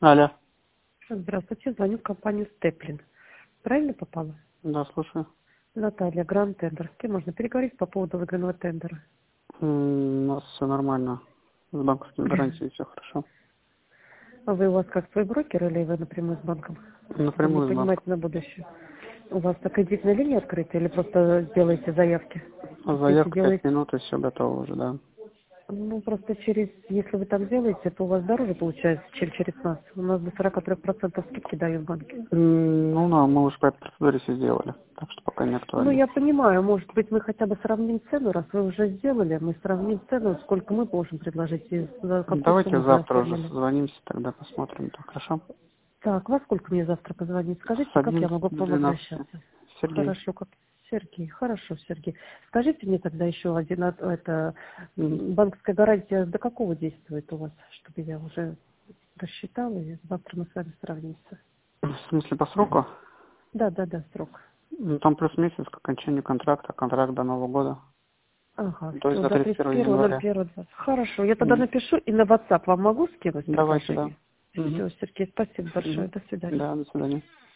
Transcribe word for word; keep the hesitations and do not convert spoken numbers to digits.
Алло. Здравствуйте, звоню в компанию Степлин. Правильно попала? Да, слушаю. Наталья, Гранд Тендер. С кем можно переговорить по поводу выигранного тендера? М, У нас все нормально. С банковскими гарантиями все хорошо. А вы у вас как свой брокер или вы напрямую с банком? Чтобы не Напрямую с банком. понимать на будущее. У вас так кредитная линия открыта или просто делаете заявки? Если Заявка пять делаете, минут и все готово уже, да. ну просто через, если вы так делаете, то у вас дороже получается, чем через нас. У нас до сорок три процента скидки дают в банке. М, Ну да, мы уже по этой процедуре все сделали. Так что пока не Ну, актуально. я понимаю, может быть, мы хотя бы сравним цену, раз вы уже сделали, мы сравним цену, сколько мы можем предложить и за какую Давайте сумму вы завтра уже оформили. созвонимся, тогда посмотрим. Так, хорошо? Так, во сколько мне завтра позвонить? С Скажите, как я одиннадцати могу к до вам двенадцати. обращаться? Сергей. Хорошо, как Сергей, хорошо, Сергей. Скажите мне тогда еще один, от- это м, банковская гарантия до какого действует у вас, чтобы я уже рассчитала, и завтра мы с вами сравнимся. В смысле по сроку? Да, да, да, срок. Ну, там плюс месяц к окончанию контракта, контракт до Нового года. Ага, То есть все, до до тридцать тридцать первого первого ноль января. первого двадцать. Хорошо, я тогда М, напишу и на WhatsApp вам могу скинуть Давайте, да. предложение? Мгм. Все, Сергей, спасибо большое, Мгм. до свидания. Да, до свидания.